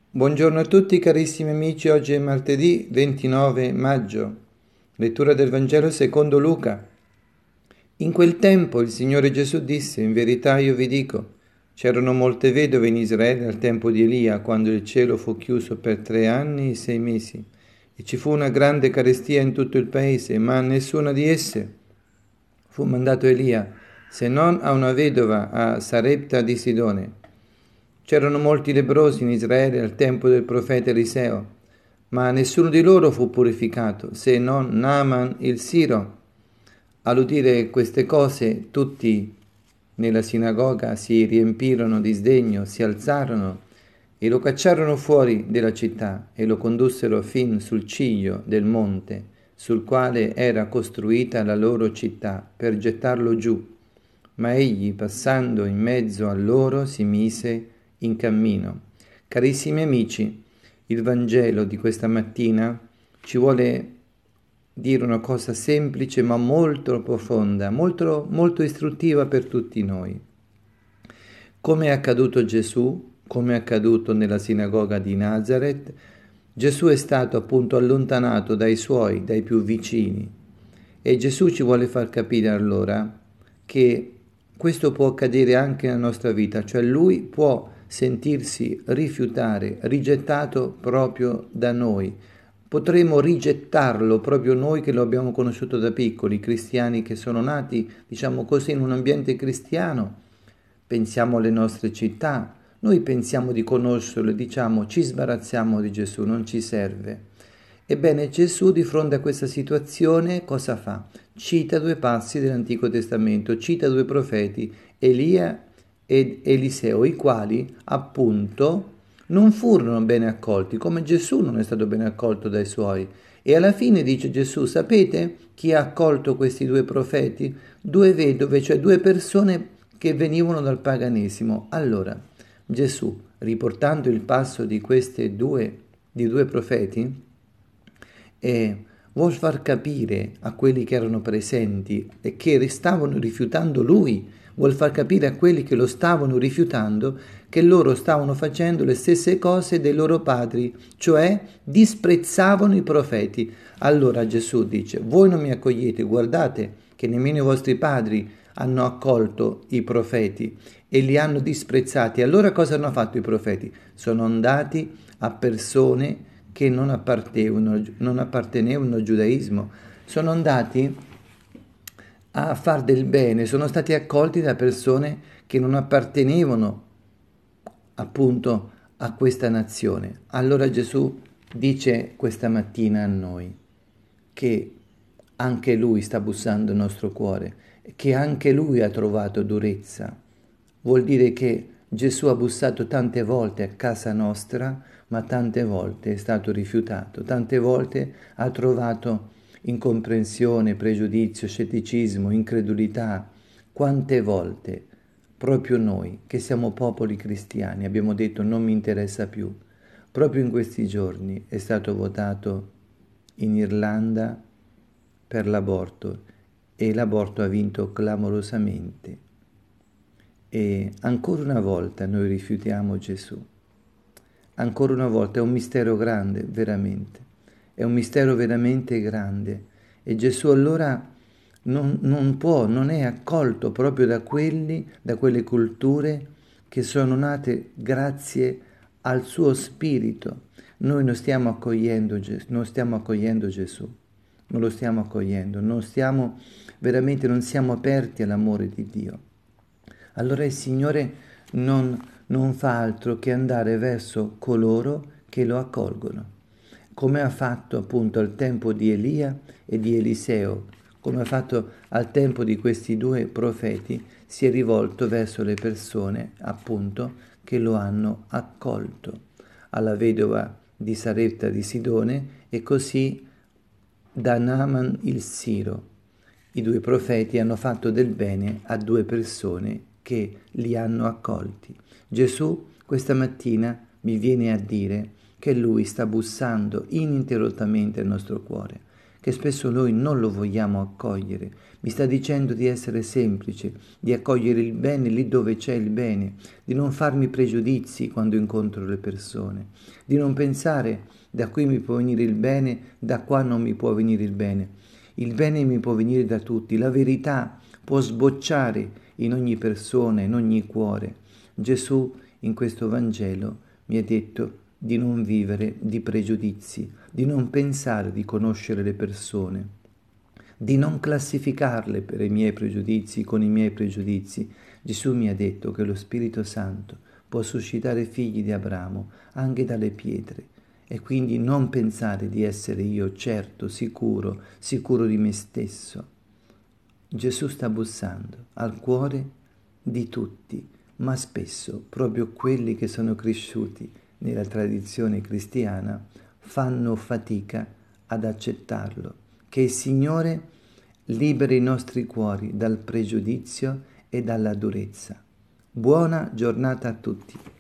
Buongiorno a tutti carissimi amici, oggi è martedì 29 maggio, lettura del Vangelo secondo Luca. In quel tempo il Signore Gesù disse: In verità io vi dico, c'erano molte vedove in Israele al tempo di Elia, quando il cielo fu chiuso per 3 anni e 6 mesi, e ci fu una grande carestia in tutto il paese, ma a nessuna di esse fu mandato Elia, se non a una vedova a Sarepta di Sidone. C'erano molti lebbrosi in Israele al tempo del profeta Eliseo, ma nessuno di loro fu purificato, se non Naaman il Siro. All'udire queste cose, tutti nella sinagoga si riempirono di sdegno, si alzarono e lo cacciarono fuori della città e lo condussero fin sul ciglio del monte sul quale era costruita la loro città, per gettarlo giù. Ma egli, passando in mezzo a loro, si mise in cammino. Carissimi amici, il Vangelo di questa mattina ci vuole dire una cosa semplice ma molto profonda, molto, molto istruttiva per tutti noi. Come è accaduto a Gesù, come è accaduto nella sinagoga di Nazareth, Gesù è stato appunto allontanato dai suoi, dai più vicini. E Gesù ci vuole far capire allora che questo può accadere anche nella nostra vita, cioè Lui può sentirsi rifiutare, rigettato proprio da noi. Potremo rigettarlo proprio noi che lo abbiamo conosciuto da piccoli, cristiani che sono nati, diciamo così, in un ambiente cristiano. Pensiamo alle nostre città, noi pensiamo di conoscerlo e diciamo ci sbarazziamo di Gesù, non ci serve. Ebbene, Gesù di fronte a questa situazione cosa fa? Cita due passi dell'Antico Testamento, cita due profeti, Elia ed Eliseo, i quali appunto non furono bene accolti, come Gesù non è stato bene accolto dai suoi. E alla fine dice Gesù, sapete chi ha accolto questi due profeti? Due vedove, cioè due persone che venivano dal paganesimo. Allora, Gesù, riportando il passo di due profeti, vuol far capire a quelli che erano presenti e che stavano rifiutando lui, vuol far capire a quelli che lo stavano rifiutando che loro stavano facendo le stesse cose dei loro padri, cioè disprezzavano i profeti. Allora Gesù dice, voi non mi accogliete, guardate che nemmeno i vostri padri hanno accolto i profeti e li hanno disprezzati. Allora cosa hanno fatto i profeti? Sono andati a persone che non appartenevano al giudaismo, sono andati a far del bene, sono stati accolti da persone che non appartenevano appunto a questa nazione. Allora Gesù dice questa mattina a noi che anche Lui sta bussando il nostro cuore, che anche Lui ha trovato durezza. Vuol dire che Gesù ha bussato tante volte a casa nostra, ma tante volte è stato rifiutato, tante volte ha trovato incomprensione, pregiudizio, scetticismo, incredulità. Quante volte proprio noi, che siamo popoli cristiani, abbiamo detto non mi interessa più. Proprio in questi giorni è stato votato in Irlanda per l'aborto e l'aborto ha vinto clamorosamente. E ancora una volta noi rifiutiamo Gesù. Ancora una volta è un mistero grande, veramente. È un mistero veramente grande. E Gesù allora non è accolto proprio da da quelle culture che sono nate grazie al suo spirito. Noi non stiamo accogliendo Gesù, non lo stiamo accogliendo, veramente non siamo aperti all'amore di Dio. Allora il Signore non fa altro che andare verso coloro che lo accolgono, come ha fatto appunto al tempo di Elia e di Eliseo, come ha fatto al tempo di questi due profeti, si è rivolto verso le persone appunto che lo hanno accolto, alla vedova di Sarepta di Sidone e così da Naaman il Siro. I due profeti hanno fatto del bene a due persone che li hanno accolti. Gesù questa mattina mi viene a dire che Lui sta bussando ininterrottamente al nostro cuore, che spesso noi non lo vogliamo accogliere. Mi sta dicendo di essere semplice, di accogliere il bene lì dove c'è il bene, di non farmi pregiudizi quando incontro le persone, di non pensare da qui mi può venire il bene, da qua non mi può venire il bene. Il bene mi può venire da tutti, la verità può sbocciare in ogni persona, in ogni cuore. Gesù in questo Vangelo mi ha detto di non vivere di pregiudizi, di non pensare di conoscere le persone, di non classificarle per i miei pregiudizi con i miei pregiudizi. Gesù mi ha detto che lo Spirito Santo può suscitare figli di Abramo anche dalle pietre e quindi non pensare di essere io certo, sicuro di me stesso. Gesù sta bussando al cuore di tutti, ma spesso proprio quelli che sono cresciuti nella tradizione cristiana fanno fatica ad accettarlo. Che il Signore liberi i nostri cuori dal pregiudizio e dalla durezza. Buona giornata a tutti.